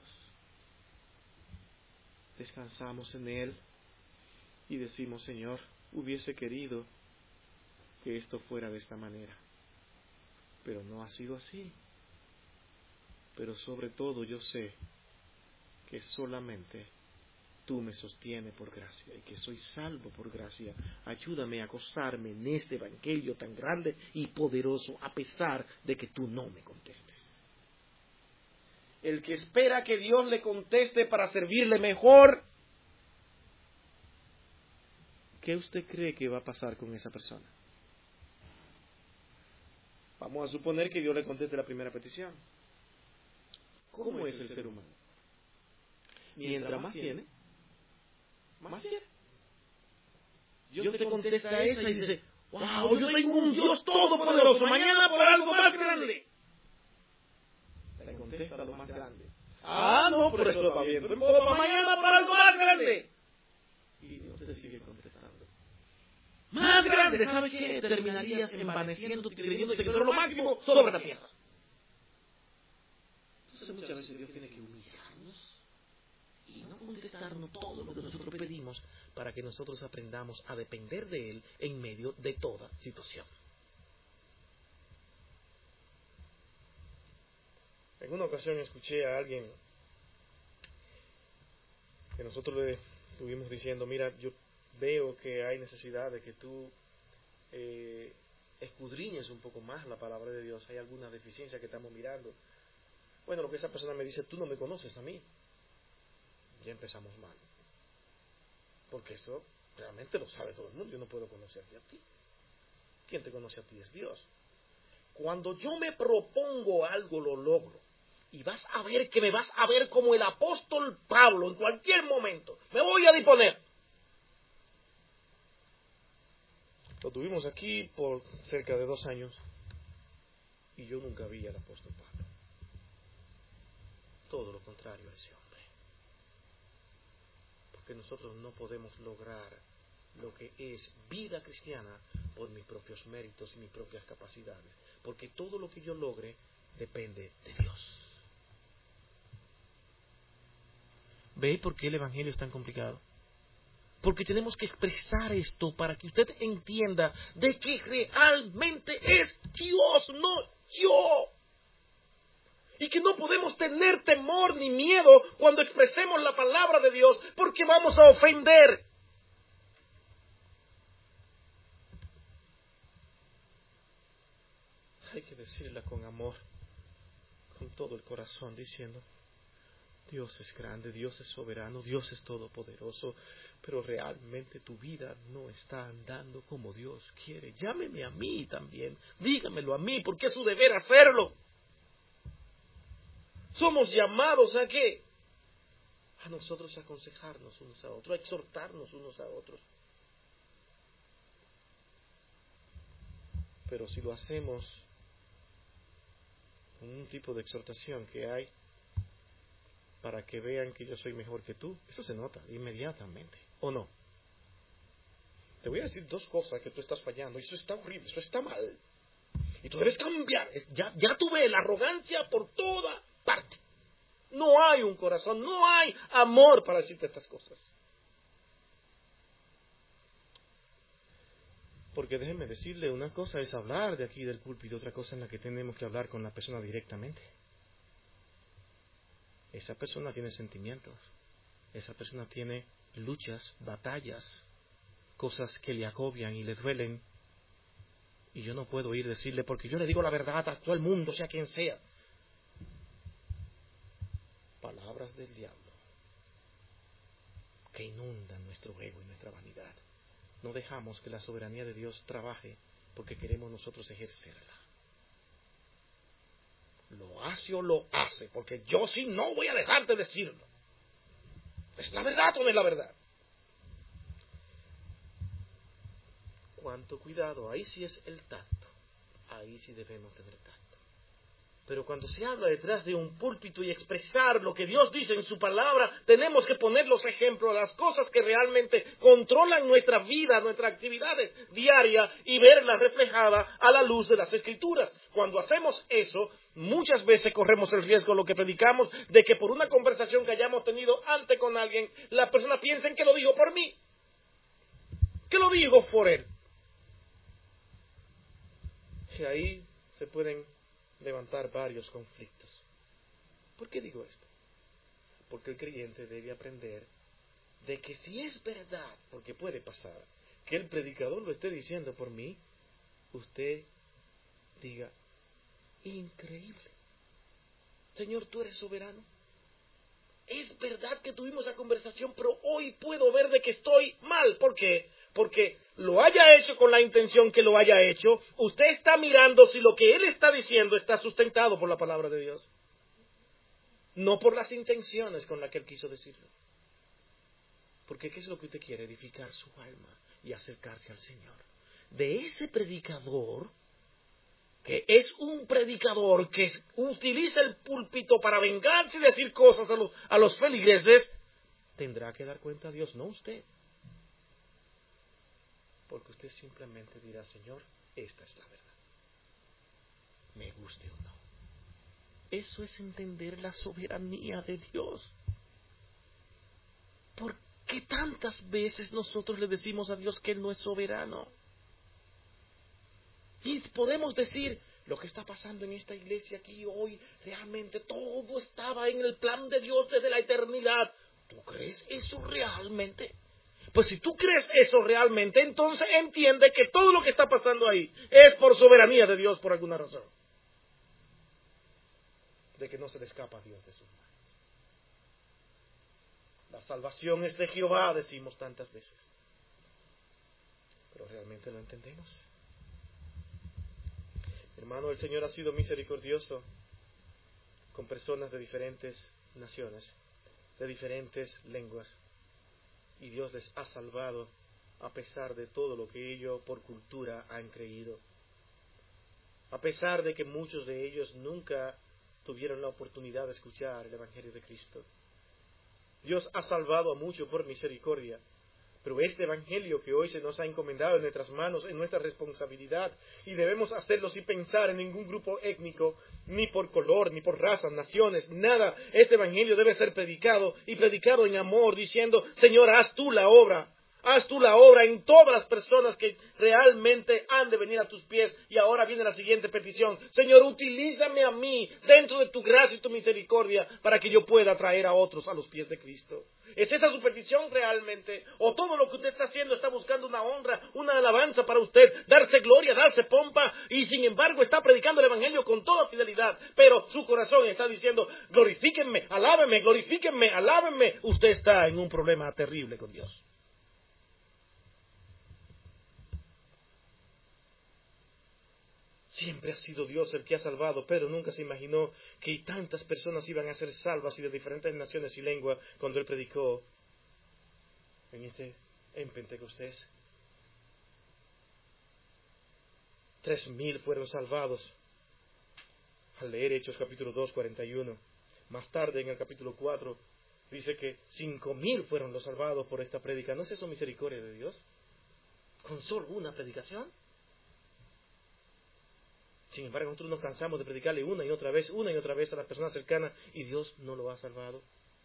descansamos en Él y decimos, Señor, hubiese querido que esto fuera de esta manera, pero no ha sido así. Pero sobre todo yo sé que solamente tú me sostienes por gracia y que soy salvo por gracia. Ayúdame a gozarme en este evangelio tan grande y poderoso a pesar de que tú no me contestes. El que espera que Dios le conteste para servirle mejor, ¿qué usted cree que va a pasar con esa persona? Vamos a suponer que Dios le conteste la primera petición. ¿Cómo es el ser humano? Mientras más tiene, más quiere. Dios te contesta esa y dice, wow, yo tengo un Dios todopoderoso, mañana por algo más grande. Le contesta lo más grande. Ah, no, por eso va bien. Mañana por algo más grande. Y Dios te sigue contestando. Más grande, ¿sabes qué? Terminarías envaneciéndote y creyéndote que eres lo máximo sobre la tierra. Entonces muchas veces Dios tiene que humillarnos y no contestarnos todo lo que nosotros pedimos para que nosotros aprendamos a depender de Él en medio de toda situación. En una ocasión escuché a alguien que nosotros le estuvimos diciendo, mira, yo veo que hay necesidad de que tú escudriñes un poco más la palabra de Dios, hay alguna deficiencia que estamos mirando. Bueno, lo que esa persona me dice, tú no me conoces a mí. Ya empezamos mal. Porque eso realmente lo sabe todo el mundo, yo no puedo conocerte a ti. Quien te conoce a ti es Dios. Cuando yo me propongo algo, lo logro. Y vas a ver que me vas a ver como el apóstol Pablo en cualquier momento. Me voy a disponer. Lo tuvimos aquí por cerca de 2 años. Y yo nunca vi al apóstol Pablo. Todo lo contrario a ese hombre. Porque nosotros no podemos lograr lo que es vida cristiana por mis propios méritos y mis propias capacidades. Porque todo lo que yo logre depende de Dios. ¿Ve por qué el Evangelio es tan complicado? Porque tenemos que expresar esto para que usted entienda de que realmente es Dios, no yo. Y que no podemos tener temor ni miedo cuando expresemos la palabra de Dios, porque vamos a ofender. Hay que decirla con amor, con todo el corazón, diciendo: Dios es grande, Dios es soberano, Dios es todopoderoso, pero realmente tu vida no está andando como Dios quiere. Llámeme a mí también, dígamelo a mí, porque es su deber hacerlo. Somos llamados ¿a qué? A nosotros aconsejarnos unos a otros, a exhortarnos unos a otros. Pero si lo hacemos con un tipo de exhortación que hay para que vean que yo soy mejor que tú, eso se nota inmediatamente, ¿o no? Te voy a decir 2 cosas que tú estás fallando, y eso está horrible, eso está mal. Y tú debes cambiar. Ya tú ves la arrogancia por toda parte. No hay un corazón, no hay amor para decirte estas cosas. Porque déjeme decirle, una cosa es hablar de aquí del púlpito, otra cosa en la que tenemos que hablar con la persona directamente. Esa persona tiene sentimientos, esa persona tiene luchas, batallas, cosas que le agobian y le duelen. Y yo no puedo ir a decirle, porque yo le digo la verdad a todo el mundo, sea quien sea. Palabras del diablo que inundan nuestro ego y nuestra vanidad. No dejamos que la soberanía de Dios trabaje porque queremos nosotros ejercerla. Lo hace o lo hace, porque yo sí no voy a dejar de decirlo. ¿Es la verdad o no es la verdad? Cuánto cuidado, ahí sí es el tacto. Ahí sí debemos tener tacto. Pero cuando se habla detrás de un púlpito y expresar lo que Dios dice en su palabra, tenemos que poner los ejemplos, las cosas que realmente controlan nuestra vida, nuestras actividades diarias y verlas reflejadas a la luz de las Escrituras. Cuando hacemos eso, muchas veces corremos el riesgo, lo que predicamos, de que por una conversación que hayamos tenido antes con alguien, la persona piense que lo dijo por mí, que lo dijo por él. Y ahí se pueden levantar varios conflictos. ¿Por qué digo esto? Porque el creyente debe aprender de que si es verdad, porque puede pasar, que el predicador lo esté diciendo por mí, usted diga: increíble, Señor, tú eres soberano. Es verdad que tuvimos esa conversación, pero hoy puedo ver de que estoy mal. ¿Por qué? Porque lo haya hecho con la intención que lo haya hecho, usted está mirando si lo que él está diciendo está sustentado por la palabra de Dios. No por las intenciones con las que él quiso decirlo. Porque ¿qué es lo que usted quiere? Edificar su alma y acercarse al Señor. De ese predicador, que es un predicador que utiliza el púlpito para vengarse y decir cosas a los feligreses, tendrá que dar cuenta a Dios, no usted. Porque usted simplemente dirá: Señor, esta es la verdad, me guste o no. Eso es entender la soberanía de Dios. ¿Por qué tantas veces nosotros le decimos a Dios que Él no es soberano? Y podemos decir: lo que está pasando en esta iglesia aquí hoy, realmente todo estaba en el plan de Dios desde la eternidad. ¿Tú crees eso realmente? Pues si tú crees eso realmente, entonces entiende que todo lo que está pasando ahí es por soberanía de Dios por alguna razón. De que no se le escapa a Dios de su mano. La salvación es de Jehová, decimos tantas veces. Pero realmente lo entendemos. Hermano, el Señor ha sido misericordioso con personas de diferentes naciones, de diferentes lenguas, y Dios les ha salvado a pesar de todo lo que ellos por cultura han creído, a pesar de que muchos de ellos nunca tuvieron la oportunidad de escuchar el Evangelio de Cristo. Dios ha salvado a muchos por misericordia, pero este Evangelio que hoy se nos ha encomendado en nuestras manos es nuestra responsabilidad, y debemos hacerlo sin pensar en ningún grupo étnico, ni por color, ni por razas, naciones, nada. Este Evangelio debe ser predicado, y predicado en amor, diciendo: Señor, haz tú la obra en todas las personas que realmente han de venir a tus pies. Y ahora viene la siguiente petición: Señor, utilízame a mí dentro de tu gracia y tu misericordia para que yo pueda traer a otros a los pies de Cristo. ¿Es esa su petición realmente? ¿O todo lo que usted está haciendo está buscando una honra, una alabanza para usted, darse gloria, darse pompa, y sin embargo está predicando el Evangelio con toda fidelidad, pero su corazón está diciendo: glorifíquenme, alábenme, glorifíquenme, alábenme? Usted está en un problema terrible con Dios. Siempre ha sido Dios el que ha salvado. Pedro nunca se imaginó que tantas personas iban a ser salvas y de diferentes naciones y lenguas cuando él predicó en Pentecostés. 3,000 fueron salvados. Al leer Hechos capítulo 2, 41. Más tarde en el capítulo 4 dice que 5,000 fueron los salvados por esta prédica. ¿No es eso misericordia de Dios? ¿Con solo una predicación? Sin embargo, nosotros nos cansamos de predicarle una y otra vez a las personas cercanas, y Dios no lo ha salvado.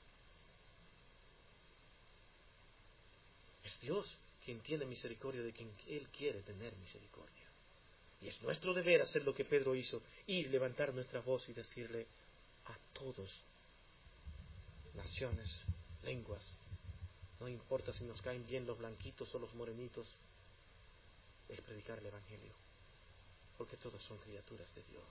Es Dios quien tiene misericordia de quien Él quiere tener misericordia. Y es nuestro deber hacer lo que Pedro hizo, y levantar nuestra voz y decirle a todos, naciones, lenguas, no importa si nos caen bien los blanquitos o los morenitos, es predicar el Evangelio. Porque todos son criaturas de Dios.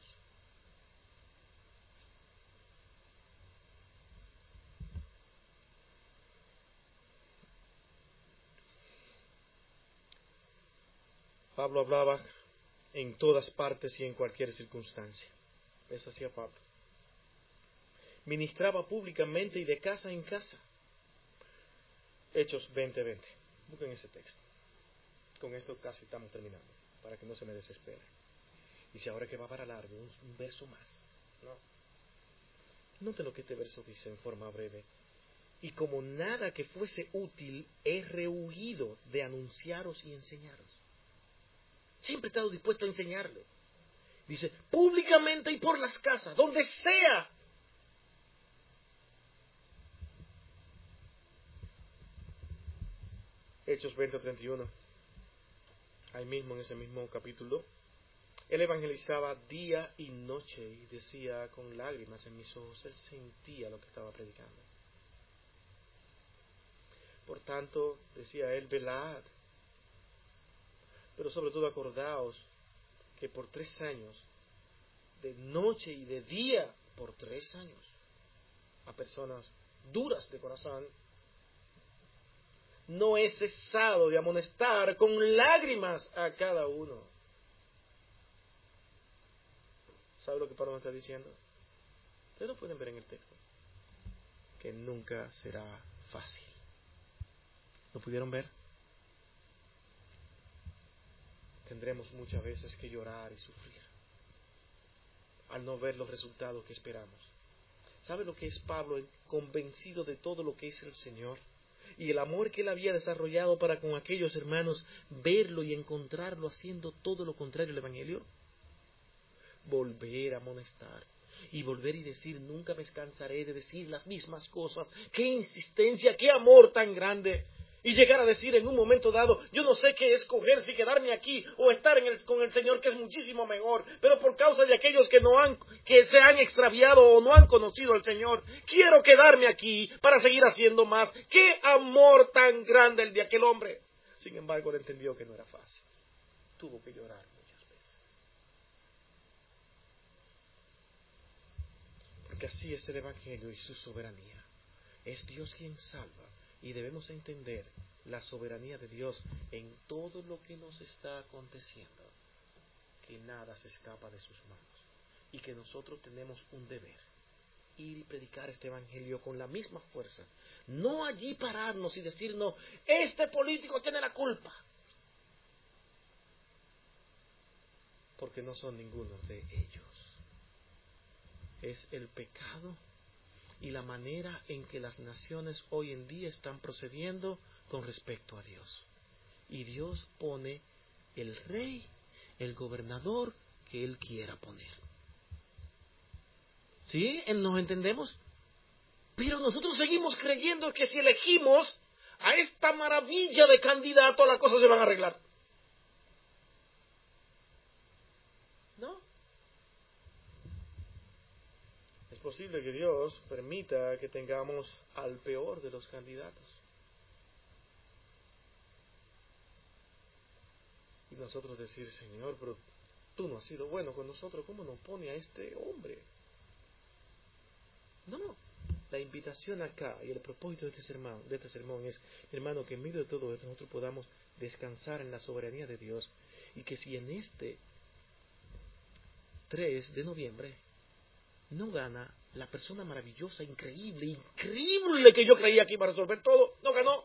Pablo hablaba en todas partes y en cualquier circunstancia. Eso hacía Pablo. Ministraba públicamente y de casa en casa. Hechos 20:20. Busquen ese texto. Con esto casi estamos terminando, para que no se me desespere. Dice ahora que va para largo, un verso más. No. Noten lo que este verso dice en forma breve. Y como nada que fuese útil, he rehuido de anunciaros y enseñaros. Siempre he estado dispuesto a enseñarle. Dice, públicamente y por las casas, donde sea. Hechos 20:31. Ahí mismo, en ese mismo capítulo, él evangelizaba día y noche y decía con lágrimas en mis ojos, él sentía lo que estaba predicando. Por tanto, decía él, velad, pero sobre todo acordaos que por 3 años, de noche y de día, por 3 años, a personas duras de corazón, no he cesado de amonestar con lágrimas a cada uno. ¿Sabe lo que Pablo está diciendo? Ustedes lo pueden ver en el texto. Que nunca será fácil. ¿Lo pudieron ver? Tendremos muchas veces que llorar y sufrir al no ver los resultados que esperamos. ¿Sabe lo que es Pablo? Convencido de todo lo que es el Señor y el amor que él había desarrollado para con aquellos hermanos, verlo y encontrarlo haciendo todo lo contrario al Evangelio. Volver a amonestar y volver y decir, nunca me cansaré de decir las mismas cosas. ¡Qué insistencia, qué amor tan grande! Y llegar a decir en un momento dado, yo no sé qué escoger, si quedarme aquí o estar con el Señor, que es muchísimo mejor, pero por causa de aquellos que se han extraviado o no han conocido al Señor, quiero quedarme aquí para seguir haciendo más. ¡Qué amor tan grande el de aquel hombre! Sin embargo, él entendió que no era fácil. Tuvo que llorar muchas veces. Porque así es el Evangelio y su soberanía. Es Dios quien salva. Y debemos entender la soberanía de Dios en todo lo que nos está aconteciendo. que nada se escapa de sus manos y que nosotros tenemos un deber: ir y predicar este evangelio con la misma fuerza. No allí pararnos y decirnos, este político tiene la culpa, porque no son ninguno de ellos. Es el pecado y la manera en que las naciones hoy en día están procediendo con respecto a Dios. Y Dios pone el rey, el gobernador que Él quiera poner. ¿Sí? ¿Nos entendemos? Pero nosotros seguimos creyendo que si elegimos a esta maravilla de candidato, las cosas se van a arreglar. ¿No? Es posible que Dios permita que tengamos al peor de los candidatos. Y nosotros decir, Señor, pero tú no has sido bueno con nosotros, ¿cómo nos pone a este hombre? No. La invitación acá y el propósito de este sermón es, hermano, que en medio de todo esto nosotros podamos descansar en la soberanía de Dios, y que si en este 3 de noviembre no gana la persona maravillosa, increíble que yo creía que iba a resolver todo, no ganó,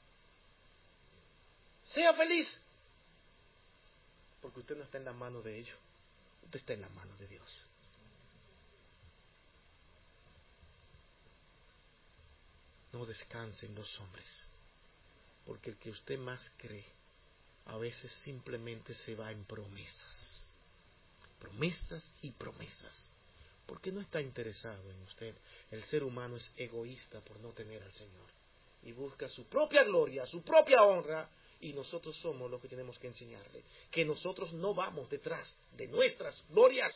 sea feliz, porque usted no está en la mano de ellos, usted está en la mano de Dios. No descanse en los hombres, porque el que usted más cree a veces simplemente se va en promesas y promesas, porque no está interesado en usted. El ser humano es egoísta por no tener al Señor y busca su propia gloria, su propia honra, y nosotros somos los que tenemos que enseñarle que nosotros no vamos detrás de nuestras glorias.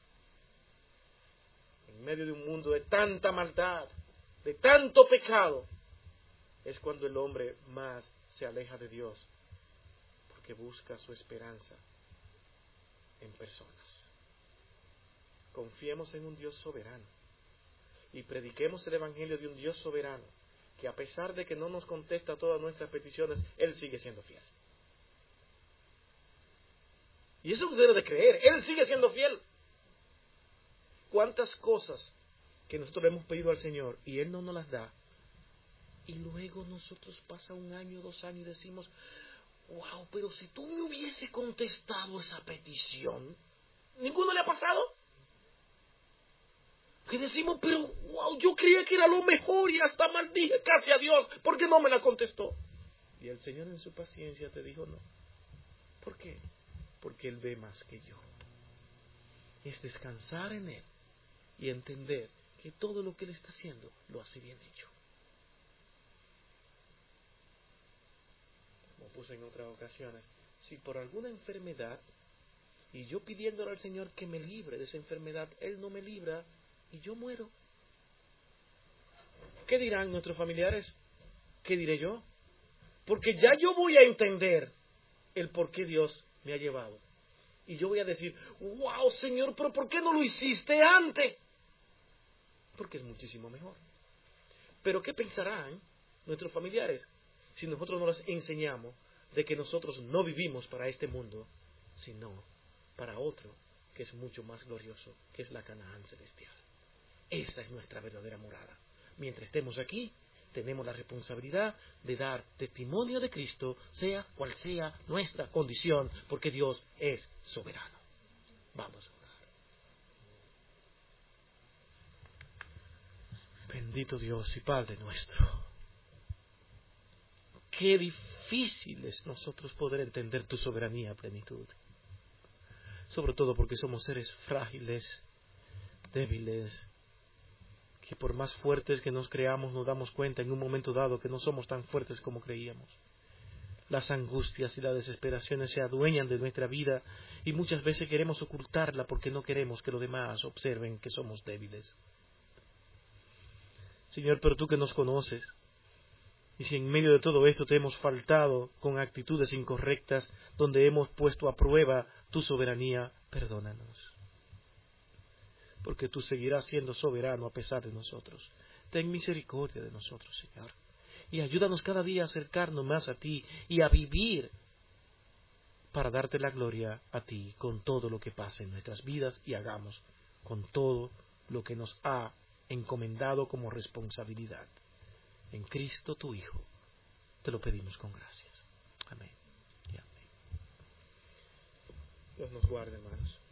En medio de un mundo de tanta maldad, de tanto pecado, es cuando el hombre más se aleja de Dios, porque busca su esperanza en personas. Confiemos en un Dios soberano y prediquemos el evangelio de un Dios soberano, que a pesar de que no nos contesta todas nuestras peticiones, Él sigue siendo fiel. Y eso usted debe de creer, Él sigue siendo fiel. ¿Cuántas cosas que nosotros le hemos pedido al Señor y Él no nos las da? Y luego nosotros pasa 1 año, 2 años y decimos, wow, pero si tú me hubiese contestado esa petición, ¿ninguno le ha pasado? Que decimos, pero wow, yo creía que era lo mejor y hasta maldije casi a Dios porque no me la contestó. Y el Señor en su paciencia te dijo no. ¿Por qué? Porque Él ve más que yo. Es descansar en Él y entender que todo lo que Él está haciendo lo hace bien hecho. Como puse en otras ocasiones, si por alguna enfermedad, y yo pidiéndole al Señor que me libre de esa enfermedad, Él no me libra y yo muero, ¿qué dirán nuestros familiares? ¿Qué diré yo? Porque ya yo voy a entender el por qué Dios me ha llevado. Y yo voy a decir, wow, Señor, pero ¿por qué no lo hiciste antes? Porque es muchísimo mejor. Pero ¿qué pensarán nuestros familiares si nosotros no les enseñamos de que nosotros no vivimos para este mundo, sino para otro que es mucho más glorioso, que es la Canaán celestial? Esa es nuestra verdadera morada. Mientras estemos aquí, tenemos la responsabilidad de dar testimonio de Cristo, sea cual sea nuestra condición, porque Dios es soberano. Vamos a orar. Bendito Dios y Padre nuestro. Qué difícil es nosotros poder entender tu soberanía a plenitud. Sobre todo porque somos seres frágiles, débiles, que por más fuertes que nos creamos nos damos cuenta en un momento dado que no somos tan fuertes como creíamos. Las angustias y las desesperaciones se adueñan de nuestra vida y muchas veces queremos ocultarla porque no queremos que los demás observen que somos débiles. Señor, pero tú que nos conoces, y si en medio de todo esto te hemos faltado con actitudes incorrectas donde hemos puesto a prueba tu soberanía, perdónanos. Porque tú seguirás siendo soberano a pesar de nosotros. Ten misericordia de nosotros, Señor. Y ayúdanos cada día a acercarnos más a ti y a vivir para darte la gloria a ti con todo lo que pase en nuestras vidas y hagamos con todo lo que nos ha encomendado como responsabilidad. En Cristo tu Hijo, te lo pedimos con gracias. Amén y amén. Dios nos guarde, hermanos.